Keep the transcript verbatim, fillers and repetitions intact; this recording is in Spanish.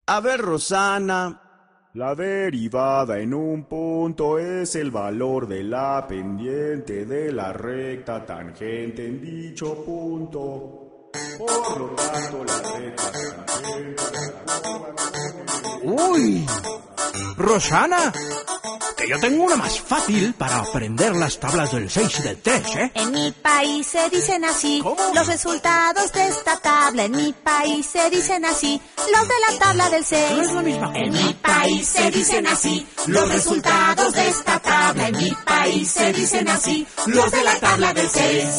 A ver, Rosana. La derivada en un punto es el valor de la pendiente de la recta tangente en dicho punto. Por lo tanto, la recta tangente... ¡Uy! Rosana, que yo tengo una más fácil para aprender las tablas del seis y del tres, ¿eh? En mi país se dicen así. ¿Cómo? Los resultados de esta tabla. En mi país se dicen así. Los de la tabla del seis. No es la misma cosa. En mi país se dicen así. Los resultados de esta tabla. En mi país se dicen así. Los de la tabla del seis.